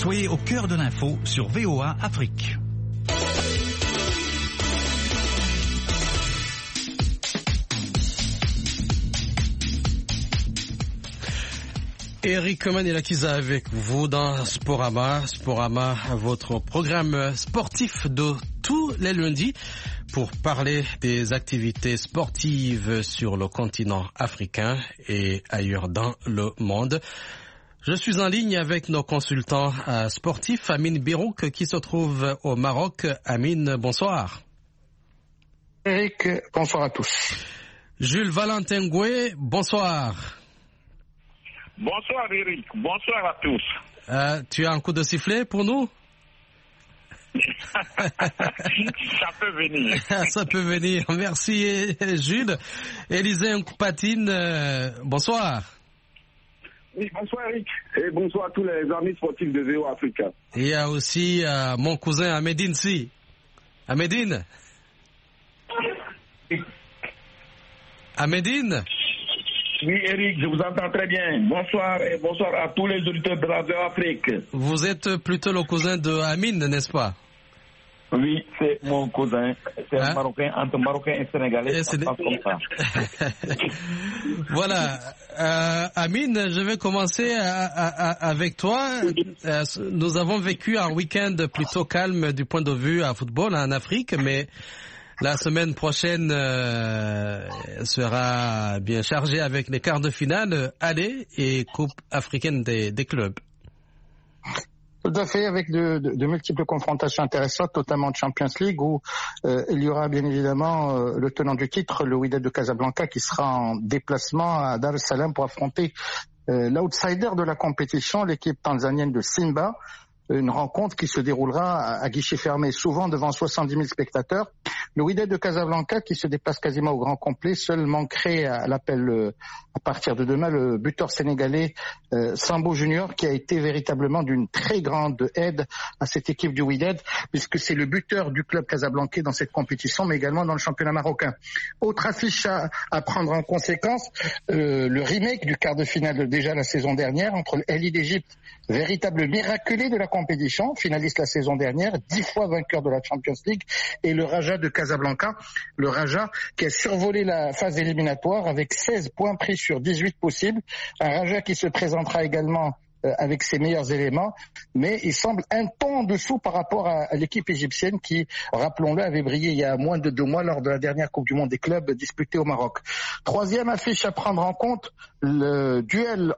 Soyez au cœur de l'info sur VOA Afrique. Eric Manilakiza avec vous dans Sporama. Sporama, votre programme sportif de tous les lundis pour parler des activités sportives sur le continent africain et ailleurs dans le monde. Je suis en ligne avec nos consultants sportifs, Amine Birouk qui se trouve au Maroc. Amine, bonsoir. Eric, bonsoir à tous. Jules Valentin Goué, bonsoir. Bonsoir Eric, bonsoir à tous. Tu as un coup de sifflet pour nous? Ça peut venir. Ça peut venir. Merci Jules. Élisée Nkupatine, bonsoir. Oui, bonsoir Eric. Et bonsoir à tous les amis sportifs de VOA Africa. Et il y a aussi mon cousin Ahmedine Si. Ahmedine? Ahmedine? Oui, Eric, je vous entends très bien. Bonsoir et bonsoir à tous les auditeurs de la VOA Afrique. Vous êtes plutôt le cousin de Amine, n'est-ce pas? Oui, c'est mon cousin. C'est un Marocain, entre Marocain et Sénégalais. Ça passe comme ça. Voilà. Amine, je vais commencer avec toi. Nous avons vécu un week-end plutôt calme du point de vue à football en Afrique, mais la semaine prochaine sera bien chargée avec les quarts de finale aller et Coupe africaine des clubs. Tout à fait, avec de multiples confrontations intéressantes, notamment en Champions League, où il y aura bien évidemment le tenant du titre, le Wydad de Casablanca, qui sera en déplacement à Dar es Salaam pour affronter l'outsider de la compétition, l'équipe tanzanienne de Simba. Une rencontre qui se déroulera à guichet fermé, souvent devant 70 000 spectateurs. Le Wydad de Casablanca, qui se déplace quasiment au grand complet, seul manquerait à l'appel à partir de demain le buteur sénégalais Sambo Junior, qui a été véritablement d'une très grande aide à cette équipe du Wydad, puisque c'est le buteur du club casablancais dans cette compétition, mais également dans le championnat marocain. Autre affiche à prendre en conséquence, le remake du quart de finale déjà la saison dernière entre le Al Ahly d'Égypte, véritable miraculé de la compétition, finaliste la saison dernière, 10 fois vainqueur de la Champions League, et le Raja de Casablanca, le Raja qui a survolé la phase éliminatoire avec 16 points pris sur 18 possibles, un Raja qui se présentera également avec ses meilleurs éléments, mais il semble un ton en dessous par rapport à l'équipe égyptienne qui, rappelons-le, avait brillé il y a moins de 2 mois lors de la dernière Coupe du Monde des clubs disputée au Maroc. Troisième affiche à prendre en compte, le duel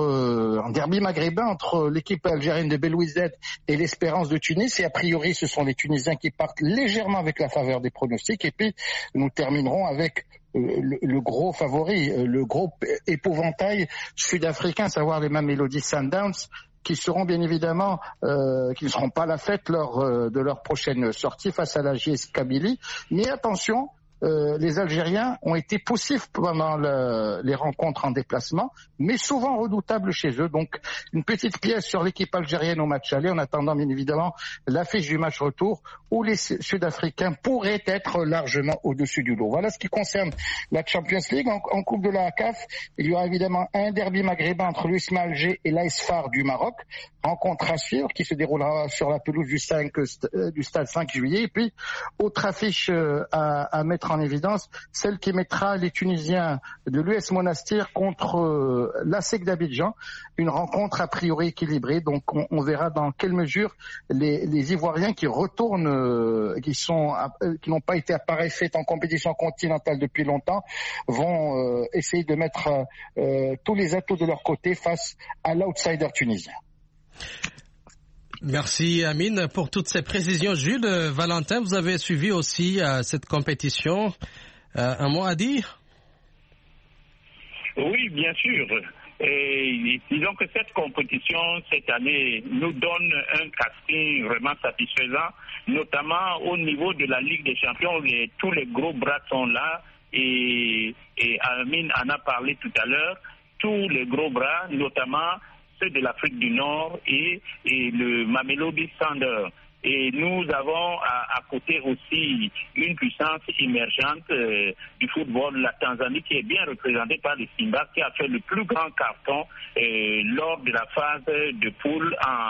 en derby maghrébin entre l'équipe algérienne de Belouizdad et l'Espérance de Tunis, et a priori ce sont les Tunisiens qui partent légèrement avec la faveur des pronostics, et puis nous terminerons avec le gros favori, le gros épouvantail sud-africain, à savoir les Mamelodi Sundowns, qui seront bien évidemment, qui ne seront pas à la fête lors de leur prochaine sortie face à la JS Kabylie. Mais attention, les Algériens ont été poussifs pendant les rencontres en déplacement, mais souvent redoutables chez eux. Donc, une petite pièce sur l'équipe algérienne au match aller, en attendant bien évidemment l'affiche du match retour, où les Sud-Africains pourraient être largement au-dessus du lot. Voilà ce qui concerne la Champions League. En Coupe de la CAF, il y aura évidemment un derby maghrébin entre l'USMA Alger et l'AS FAR du Maroc. Rencontre à suivre qui se déroulera sur la pelouse du stade 5 juillet. Et puis, autre affiche à mettre en évidence, celle qui mettra les Tunisiens de l'US Monastir contre l'ASEC d'Abidjan. Une rencontre a priori équilibrée. Donc, on verra dans quelle mesure les Ivoiriens qui retournent, qui n'ont pas été à pareille fête en compétition continentale depuis longtemps, vont essayer de mettre tous les atouts de leur côté face à l'outsider tunisien. Merci Amine pour toutes ces précisions. Jules, Valentin, vous avez suivi aussi cette compétition. Un mot à dire? Oui, bien sûr. Et disons que cette compétition, cette année, nous donne un casting vraiment satisfaisant, notamment au niveau de la Ligue des Champions, tous les gros bras sont là, et Amine en a parlé tout à l'heure, tous les gros bras, notamment ceux de l'Afrique du Nord et le Mamelodi Sundowns. Et nous avons à côté aussi une puissance émergente du football, la Tanzanie, qui est bien représentée par les Simba, qui a fait le plus grand carton lors de la phase de poule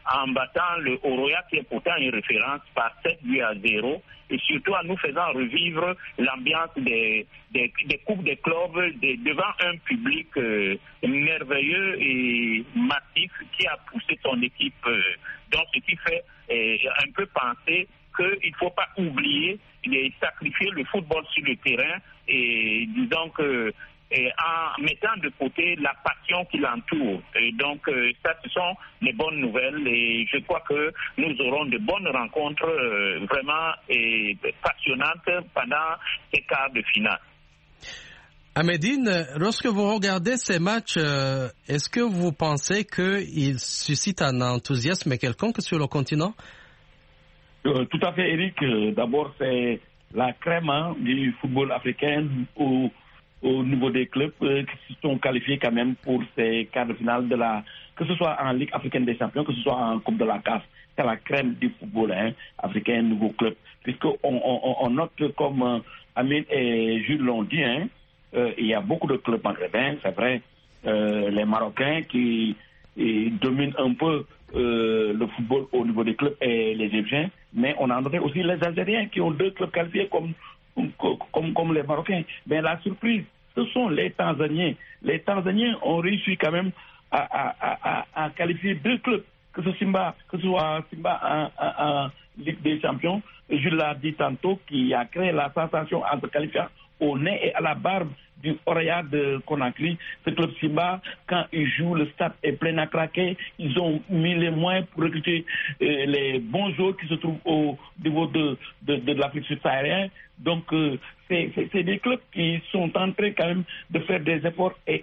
en battant le Oroya, qui est pourtant une référence, par 7-0, et surtout en nous faisant revivre l'ambiance des coupes des clubs devant un public merveilleux et massif qui a poussé son équipe. Donc ce qui fait un peu penser qu'il ne faut pas oublier de sacrifier le football sur le terrain, et disons que en mettant de côté la passion qui l'entoure. Et donc, ça, ce sont les bonnes nouvelles, et je crois que nous aurons de bonnes rencontres vraiment passionnantes pendant ces quarts de finale. Ahmedine, lorsque vous regardez ces matchs, est-ce que vous pensez qu'ils suscitent un enthousiasme quelconque sur le continent? Tout à fait, Eric. D'abord, c'est la crème du football africain au niveau des clubs qui se sont qualifiés quand même pour ces quarts de finale que ce soit en Ligue africaine des champions, que ce soit en Coupe de la CAF. C'est la crème du football africain, nouveau club. Puisqu'on note, comme Amine et Jules l'ont dit, il y a beaucoup de clubs maghrébins, c'est vrai, les Marocains qui dominent un peu le football au niveau des clubs, et les Égyptiens, mais on a noté aussi les Algériens qui ont 2 clubs qualifiés comme les Marocains. Mais la surprise, ce sont les Tanzaniens. Les Tanzaniens ont réussi quand même à qualifier 2 clubs, que ce soit Simba en Ligue des Champions, je l'ai dit tantôt, qui a créé la sensation entre qualifiants au nez et à la barbe du Oroya de Conakry. Ce club Simba, quand ils jouent, le stade est plein à craquer. Ils ont mis les moyens pour recruter les bons joueurs qui se trouvent au niveau de l'Afrique subsaharienne. Donc, c'est des clubs qui sont en train quand même de faire des efforts, et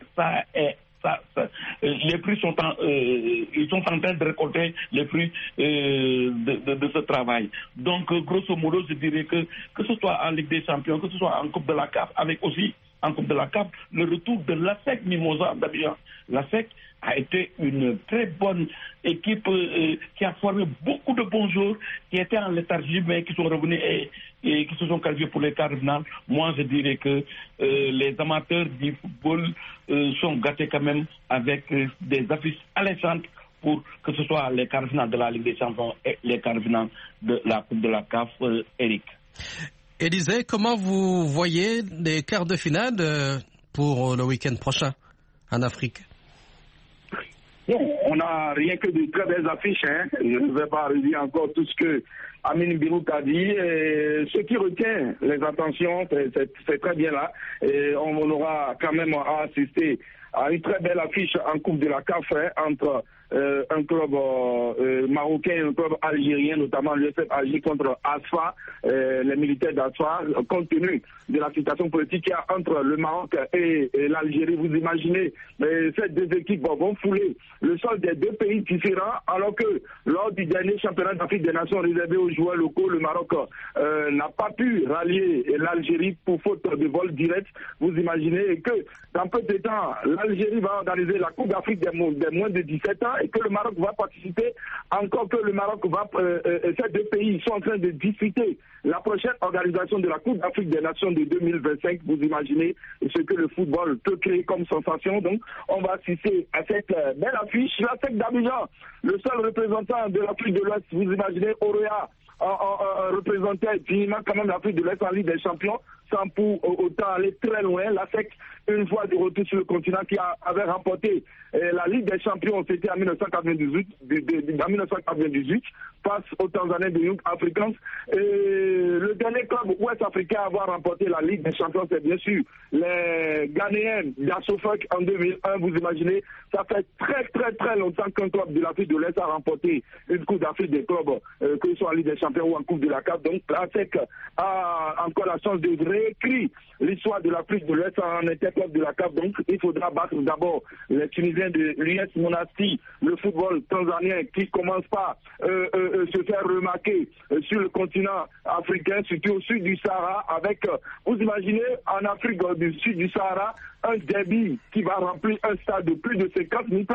les fruits ils sont en train de récolter les fruits de ce travail. Donc, grosso modo, je dirais que ce soit en Ligue des Champions, que ce soit en Coupe de la CAF, avec aussi en Coupe de la CAF le retour de l'ASEC Mimosa d'Abidjan. L'ASEC a été une très bonne équipe qui a formé beaucoup de bons joueurs qui étaient en léthargie, mais qui sont revenus et qui se sont qualifiés pour les quarts de finale. Moi, je dirais que les amateurs du football sont gâtés quand même avec des affiches alléchantes pour que ce soit les quarts de finale de la Ligue des Champions et les quarts de finale de la Coupe de la CAF, Eric. Élisée, comment vous voyez les quarts de finale pour le week-end prochain en Afrique? On n'a rien que de très belles affiches. Je ne vais pas redire encore tout ce que Amine Birouk a dit. Ce qui retient les attentions, c'est très bien là. Et on aura quand même à assister à une très belle affiche en Coupe de la CAF entre un club marocain et un club algérien, notamment l'USF Alger contre Asfa, les militaires d'Asfa, compte tenu de la situation politique qu'il y a entre le Maroc et l'Algérie. Vous imaginez, ces 2 équipes vont fouler le sol des 2 pays différents, alors que lors du dernier championnat d'Afrique des Nations réservé aux joueurs locaux, le Maroc n'a pas pu rallier l'Algérie pour faute de vol direct. Vous imaginez que dans peu de temps, l'Algérie va organiser la Coupe d'Afrique des moins de 17 ans, et que le Maroc va participer, encore que le Maroc ces 2 pays sont en train de discuter la prochaine organisation de la Coupe d'Afrique des Nations de 2025. Vous imaginez ce que le football peut créer comme sensation. Donc, on va assister à cette belle affiche. L'ASEC d'Abidjan, le seul représentant de l'Afrique de l'Ouest, vous imaginez, Oroya, représentait dignement quand même l'Afrique de l'Est en Ligue des Champions, sans pour autant aller très loin. L'ASEC, une fois de retour sur le continent, qui avait remporté la Ligue des Champions, c'était en 1998, face aux Tanzaniens de Young Africans. Et le dernier club ouest-africain à avoir remporté la Ligue des Champions, c'est bien sûr les Ghanéens d'Assofak en 2001. Vous imaginez, ça fait très très très longtemps qu'un club de l'Afrique de l'Est a remporté une Coupe d'Afrique des clubs, que ce soit en Ligue des Champions ou en Coupe de la CAF. Donc l'ASEC a encore la chance de réécrire l'histoire de l'Afrique de l'Est en interclub de la CAF. Donc il faudra battre d'abord les Tunisiens de l'US Monastir, le football tanzanien qui commence par se faire remarquer sur le continent africain, surtout au sud du Sahara, avec, vous imaginez, en Afrique du sud du Sahara, un derby qui va remplir un stade de plus de 50 000 places.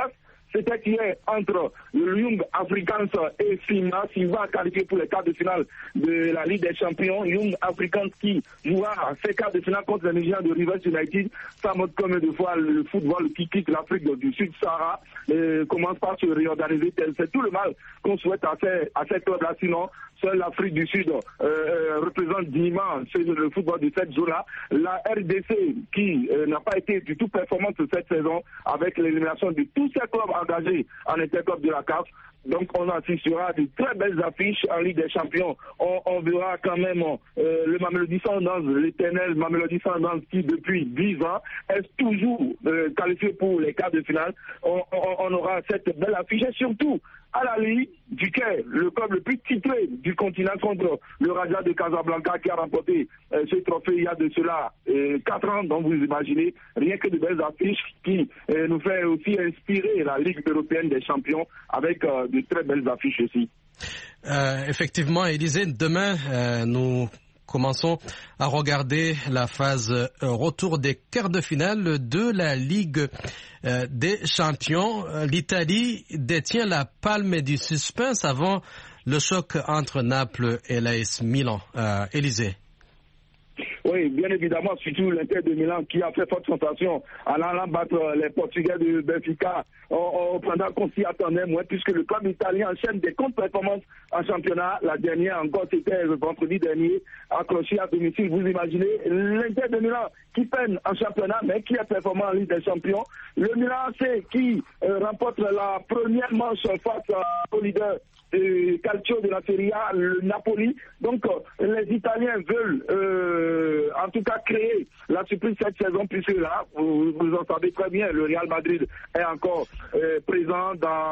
c'était hier entre le Young Africans et Simba. Simba qualifié pour les quarts de finale de la Ligue des Champions. Young Africans qui jouera ces quarts de finale contre les Nigériens de Rivers United. Ça montre combien de fois le football qui quitte l'Afrique du Sud-Sahara commence par se réorganiser. C'est tout le mal qu'on souhaite à cette club-là. Sinon, seule l'Afrique du Sud représente dignement le football de cette zone-là. La RDC qui n'a pas été du tout performante cette saison avec l'élimination de tous ces clubs engagés en interclub de la CAF. Donc on assistera à de très belles affiches en Ligue des Champions. On verra quand même le Mamelodi Sundowns, l'éternel Mamelodi Sundowns qui depuis 10 ans est toujours qualifié pour les quarts de finale. On aura cette belle affiche et surtout à la Ligue du Caire, le club le plus titré du continent contre le Raja de Casablanca qui a remporté ce trophée il y a de cela 4 ans. Donc vous imaginez, rien que de belles affiches qui nous fait aussi inspirer la Ligue européenne des champions avec de très belles affiches aussi. Effectivement, Élisée, demain nous commençons à regarder la phase retour des quarts de finale de la Ligue des Champions. L'Italie détient la palme du suspense avant le choc entre Naples et l'AS Milan. Élisée. Oui, bien évidemment, surtout l'Inter de Milan qui a fait forte sensation en allant battre les Portugais de Benfica pendant qu'on s'y attendait moins, puisque le club italien enchaîne des contre-performances en championnat. La dernière encore, c'était vendredi dernier, accroché à domicile. Vous imaginez, l'Inter de Milan qui peine en championnat, mais qui est performant en Ligue des Champions. Le Milan AC qui remporte la première manche face au leader Calcio de la Serie A, le Napoli. Donc les Italiens veulent en tout cas créer la surprise cette saison, puisque là, vous en savez très bien, le Real Madrid est encore présent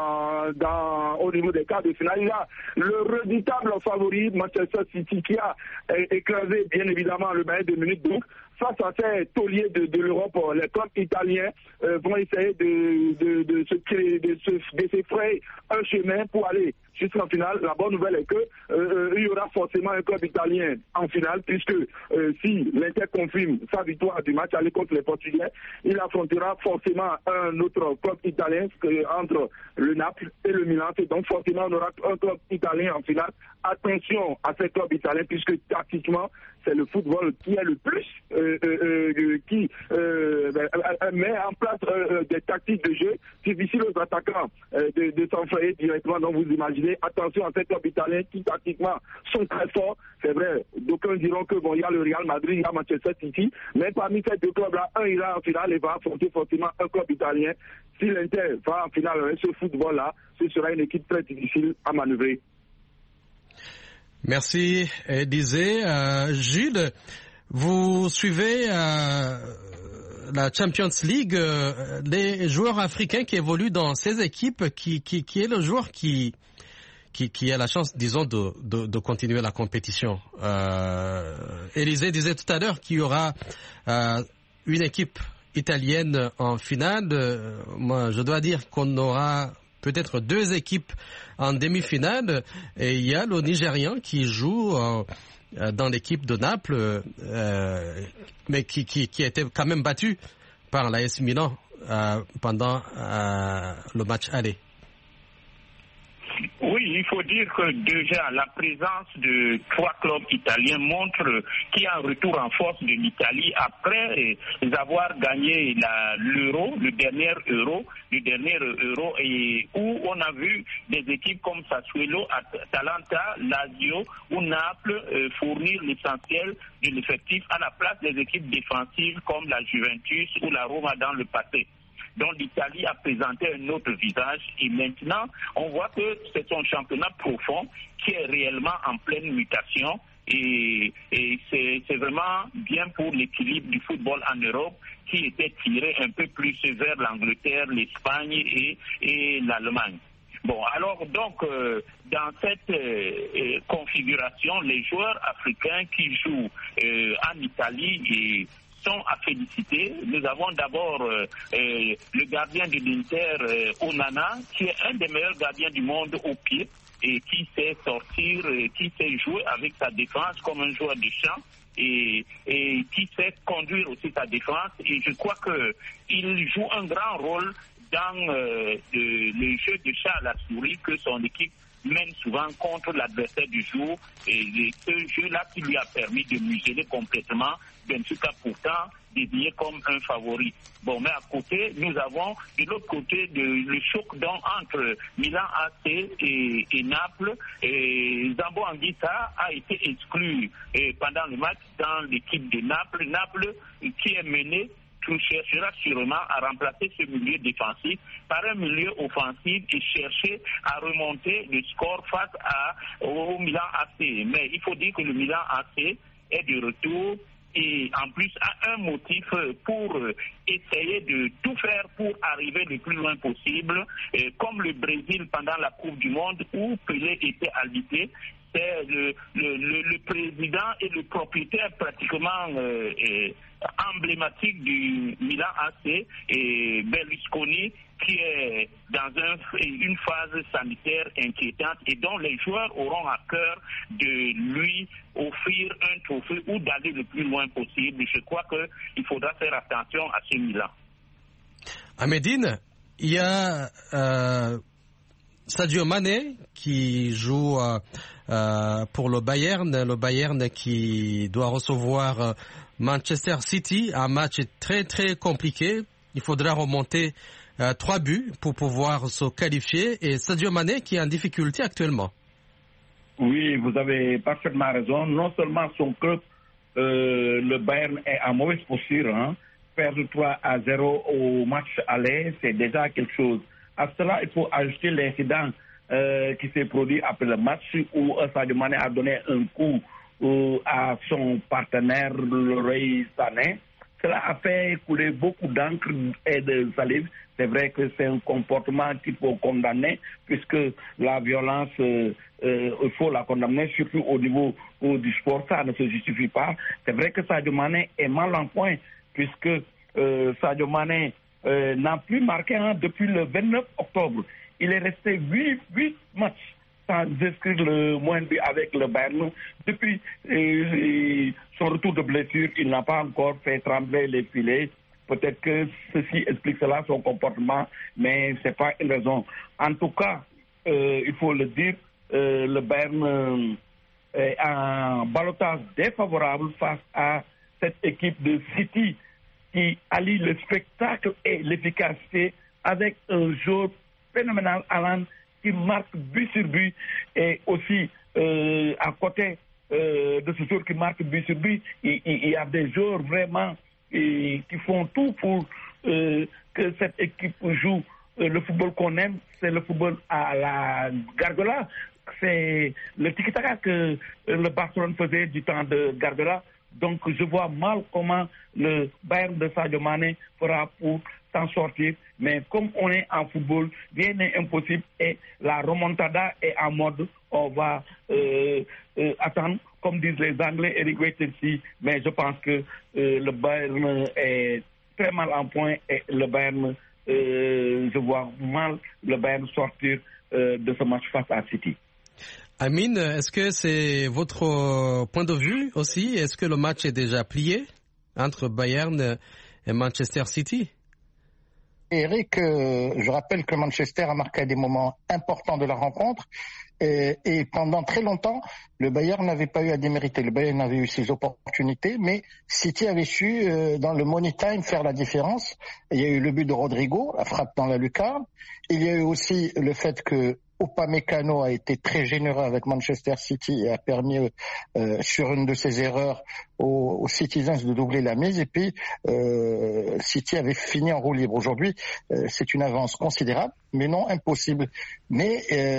au niveau des quarts de finale. Il y a le redoutable favori Manchester City qui a écrasé bien évidemment le Bayern de Munich. Donc face à ces tauliers de l'Europe, les clubs italiens vont essayer de se frayer un chemin pour aller jusqu'en finale. La bonne nouvelle est que il y aura forcément un club italien en finale, puisque si l'Inter confirme sa victoire du match aller contre les Portugais, il affrontera forcément un autre club italien entre le Naples et le Milan. Donc forcément on aura un club italien en finale. Attention à ces clubs italiens, puisque tactiquement c'est le football qui est le plus qui met en place des tactiques de jeu difficiles aux attaquants de s'enfrayer directement. Donc vous imaginez, attention à ces clubs italiens qui tactiquement sont très forts. C'est vrai, d'aucuns diront que bon, il y a le Real Madrid, il y a Manchester City, mais parmi ces deux clubs-là, un ira en finale et va affronter forcément un club italien. Si l'Inter va en finale avec ce football-là, ce sera une équipe très difficile à manœuvrer. Merci, Élisée. Jules, vous suivez la Champions League, les joueurs africains qui évoluent dans ces équipes, qui est le joueur qui a la chance, disons, de continuer la compétition. Élisée disait tout à l'heure qu'il y aura une équipe italienne en finale. Moi, je dois dire qu'on aura peut-être 2 équipes en demi-finale, et il y a le Nigérian qui joue dans l'équipe de Naples, mais qui a été quand même battu par l'AS Milan pendant le match aller. Oui, il faut dire que déjà la présence de 3 clubs italiens montre qu'il y a un retour en force de l'Italie après avoir gagné l'Euro, le dernier Euro, et où on a vu des équipes comme Sassuolo, Atalanta, Lazio ou Naples fournir l'essentiel de l'effectif à la place des équipes défensives comme la Juventus ou la Roma dans le passé. Donc l'Italie a présenté un autre visage et maintenant on voit que c'est un championnat profond qui est réellement en pleine mutation et c'est vraiment bien pour l'équilibre du football en Europe qui était tiré un peu plus vers l'Angleterre, l'Espagne et l'Allemagne. Bon, alors donc, dans cette configuration, les joueurs africains qui jouent en Italie sont à féliciter. Nous avons d'abord le gardien de l'Inter, Onana, qui est un des meilleurs gardiens du monde au pied et qui sait sortir, qui sait jouer avec sa défense comme un joueur de champ et qui sait conduire aussi sa défense. Et je crois qu'il joue un grand rôle dans le jeu de chat à la souris que son équipe mène souvent contre l'adversaire du jour, et ce jeu-là qui lui a permis de museler complètement Benfica, pourtant désigné comme un favori. Bon, mais à côté, nous avons de l'autre côté le choc entre Milan AC et Naples. Et Zambo Anguissa a été exclu pendant le match dans l'équipe de Naples. Naples qui est mené cherchera sûrement à remplacer ce milieu défensif par un milieu offensif et chercher à remonter le score face au Milan AC. Mais il faut dire que le Milan AC est de retour et en plus a un motif pour essayer de tout faire pour arriver le plus loin possible, comme le Brésil pendant la Coupe du Monde où Pelé était invité. C'est le président et le propriétaire pratiquement emblématique du Milan AC, et Berlusconi, qui est dans une phase sanitaire inquiétante et dont les joueurs auront à cœur de lui offrir un trophée ou d'aller le plus loin possible. Je crois qu'il faudra faire attention à ce Milan. À Médine, il y a Sadio Mané qui joue pour le Bayern qui doit recevoir Manchester City, un match très très compliqué. Il faudra remonter 3 buts pour pouvoir se qualifier, et Sadio Mané qui est en difficulté actuellement. Oui, vous avez parfaitement raison. Non seulement son club, le Bayern, est en mauvaise posture, hein. Perdre 3-0 au match aller, c'est déjà quelque chose. À cela, il faut ajouter l'incident qui s'est produit après le match où Sadio Mané a donné un coup à son partenaire, Leroy Sané. Cela a fait couler beaucoup d'encre et de salive. C'est vrai que c'est un comportement qu'il faut condamner, puisque la violence, il faut la condamner, surtout au niveau du sport. Ça ne se justifie pas. C'est vrai que Sadio Mané est mal en point, puisque Sadio Mané n'a plus marqué depuis le 29 octobre. Il est resté 8 matchs sans inscrire le moins de but avec le Bayern. Depuis son retour de blessure, il n'a pas encore fait trembler les filets. Peut-être que ceci explique cela, son comportement, mais ce n'est pas une raison. En tout cas, il faut le dire, le Bayern est en ballottage défavorable face à cette équipe de City qui allie le spectacle et l'efficacité avec un jeu phénoménal, Alan, qui marque but sur but, et aussi à côté de ce joueur qui marque but sur but, il y a des joueurs vraiment qui font tout pour que cette équipe joue le football qu'on aime. C'est le football à la Guardiola. C'est le tiki-taka que le Barcelone faisait du temps de Guardiola. Donc je vois mal comment le Bayern de Sadio Mané fera pour s'en sortir. Mais comme on est en football, rien n'est impossible, et la remontada est en mode, on va attendre, comme disent les Anglais, Eric wait and see. Mais je pense que le Bayern est très mal en point, et le Bayern, je vois mal le Bayern sortir de ce match face à City. Amine, est-ce que c'est votre point de vue aussi? Est-ce que le match est déjà plié entre Bayern et Manchester City? Eric, je rappelle que Manchester a marqué des moments importants de la rencontre, et pendant très longtemps, le Bayern n'avait pas eu à démériter. Le Bayern avait eu ses opportunités, mais City avait su, dans le money time, faire la différence. Il y a eu le but de Rodrigo, la frappe dans la lucarne. Il y a eu aussi le fait que Upamecano a été très généreux avec Manchester City et a permis, sur une de ses erreurs, aux Citizens de doubler la mise. Et puis, City avait fini en roue libre. Aujourd'hui, c'est une avance considérable, mais non impossible. Mais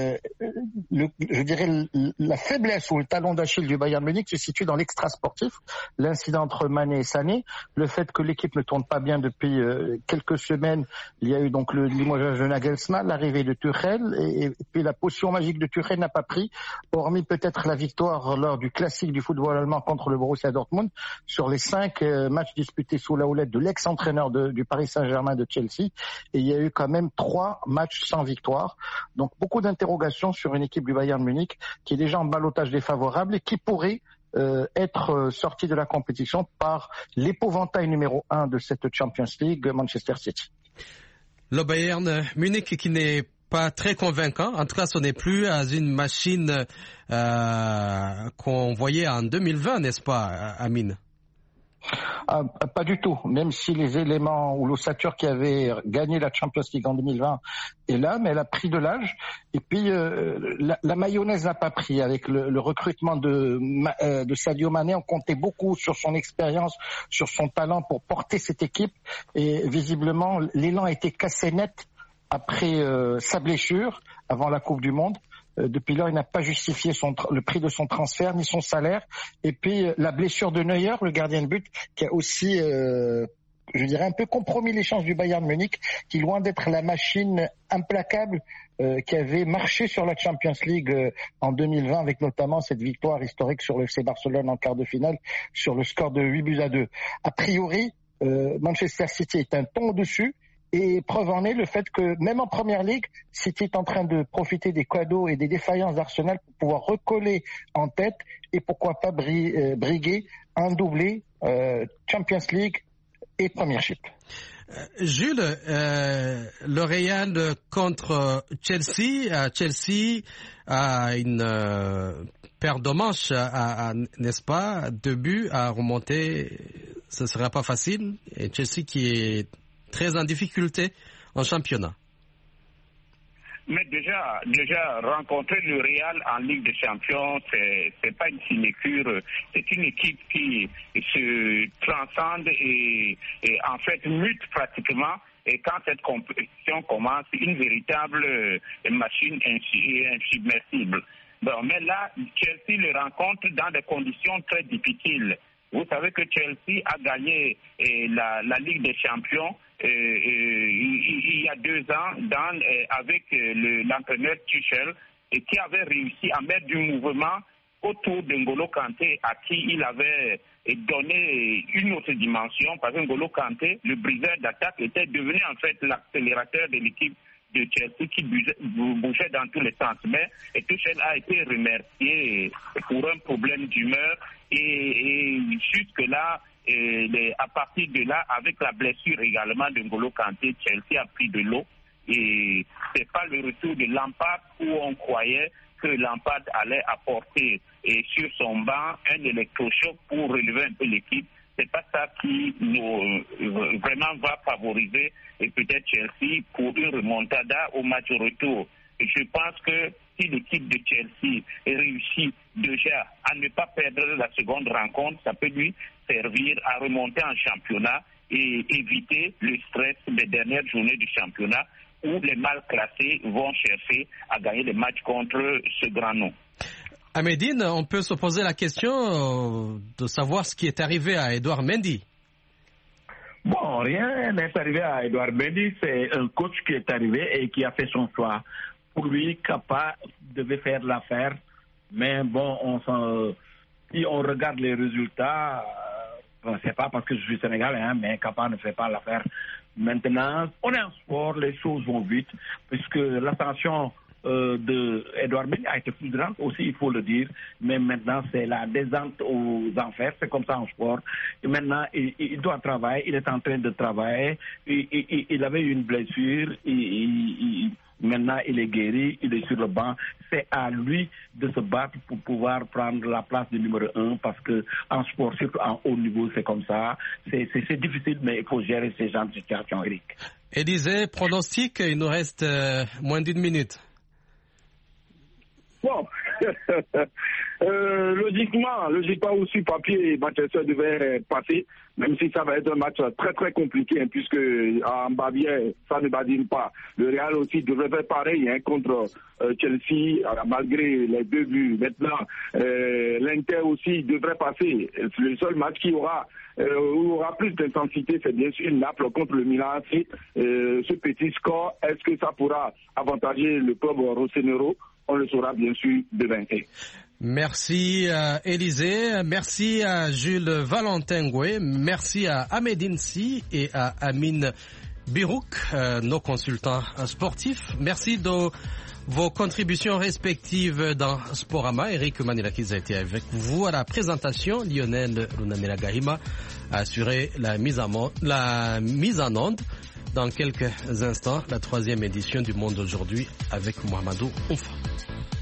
je dirais la faiblesse ou le talon d'Achille du Bayern Munich se situe dans l'extra sportif. L'incident entre Mané et Sané, le fait que l'équipe ne tourne pas bien depuis quelques semaines. Il y a eu donc le limogeage de Nagelsmann, l'arrivée de Tuchel, et puis la potion magique de Tuchel n'a pas pris, hormis peut-être la victoire lors du classique du football allemand contre le Borussia Dortmund. Sur les 5 matchs disputés sous la houlette de l'ex-entraîneur du Paris Saint-Germain de Chelsea, et il y a eu quand même 3 matchs sans victoire. Donc beaucoup d'interrogations sur une équipe du Bayern Munich qui est déjà en ballottage défavorable et qui pourrait être sortie de la compétition par l'épouvantail numéro 1 de cette Champions League, Manchester City. Le Bayern Munich qui n'est pas très convaincant. En tout cas, ce n'est plus une machine qu'on voyait en 2020, n'est-ce pas, Amine? Pas du tout, même si les éléments ou l'ossature qui avait gagné la Champions League en 2020 est là, mais elle a pris de l'âge. Et puis la mayonnaise n'a pas pris avec le recrutement de Sadio Mané. On comptait beaucoup sur son expérience, sur son talent pour porter cette équipe. Et visiblement, l'élan a été cassé net après sa blessure, avant la Coupe du Monde. Depuis lors, il n'a pas justifié le prix de son transfert ni son salaire. Et puis la blessure de Neuer, le gardien de but, qui a aussi, je dirais, un peu compromis les chances du Bayern Munich, qui loin d'être la machine implacable qui avait marché sur la Champions League en 2020, avec notamment cette victoire historique sur le FC Barcelone en quart de finale sur le score de 8-2. A priori, Manchester City est un ton au-dessus. Et preuve en est le fait que même en Première Ligue, City est en train de profiter des cadeaux et des défaillances d'Arsenal pour pouvoir recoller en tête et pourquoi pas briguer un doublé Champions League et Premiership. Jules, le Real contre Chelsea. Chelsea a une paire de manches, n'est-ce pas? 2 buts à remonter, ce ne sera pas facile. Et Chelsea qui est très en difficulté en championnat. Mais déjà rencontrer le Real en Ligue des Champions, c'est pas une sinécure, c'est une équipe qui se transcende et en fait mute pratiquement. Et quand cette compétition commence, une véritable machine insubmersible. Bon, mais là, Chelsea le rencontre dans des conditions très difficiles. Vous savez que Chelsea a gagné la Ligue des Champions il y a 2 ans avec l'entraîneur Tuchel et qui avait réussi à mettre du mouvement autour d'Ngolo Kanté à qui il avait donné une autre dimension parce que N'Golo Kanté, le briseur d'attaque, était devenu en fait l'accélérateur de l'équipe de Chelsea qui bougeait dans tous les sens. Mais Tuchel a été remercié pour un problème d'humeur et jusque-là, à partir de là, avec la blessure également de N'Golo Kanté, Chelsea a pris de l'eau et c'est pas le retour de Lampard où on croyait que Lampard allait apporter sur son banc un électrochoc pour relever un peu l'équipe. C'est pas ça qui vraiment va favoriser et peut-être Chelsea pour une remontada au match retour. Et je pense que si l'équipe de Chelsea réussit déjà à ne pas perdre la seconde rencontre, ça peut lui servir à remonter en championnat et éviter le stress des dernières journées du championnat où les mal classés vont chercher à gagner des matchs contre ce grand nom. Amédine, on peut se poser la question de savoir ce qui est arrivé à Edouard Mendy. Bon, rien n'est arrivé à Edouard Mendy. C'est un coach qui est arrivé et qui a fait son choix. Pour lui, Kappa devait faire l'affaire. Mais bon, si on regarde les résultats, c'est pas parce que je suis sénégalais, mais Kappa ne fait pas l'affaire. Maintenant, on est en sport, les choses vont vite, puisque l'ascension de Edouard Mendy a été plus grande aussi, il faut le dire, mais maintenant c'est la descente aux enfers, c'est comme ça en sport. Et maintenant, il doit travailler, il est en train de travailler, il avait eu une blessure, maintenant il est guéri, il est sur le banc. C'est à lui de se battre pour pouvoir prendre la place du numéro 1 parce que en sport, surtout en haut niveau, c'est comme ça. C'est difficile, mais il faut gérer ces genres de situations, Eric. Et disait, pronostic, il nous reste moins d'1 minute. Bon, logiquement aussi papier, Manchester devait passer, même si ça va être un match très très compliqué, puisque en Bavière, ça ne badine pas. Le Real aussi devrait faire pareil contre Chelsea, malgré les 2 buts. Maintenant, l'Inter aussi devrait passer. Le seul match qui aura plus d'intensité, c'est bien sûr Naples contre le Milan. Ce petit score, est-ce que ça pourra avantager le club rossonero? On le saura bien sûr demain. Merci Élisée, merci à Jules Valentin Goué, merci à Amédine Si et à Amine Birouk, nos consultants sportifs. Merci de vos contributions respectives dans Sporama. Eric Manilakis a été avec vous à la présentation. Lionel Lunamela Gahima a assuré la mise en onde. dans quelques instants la 3e édition du Monde aujourd'hui avec Mohamedou Oumfa.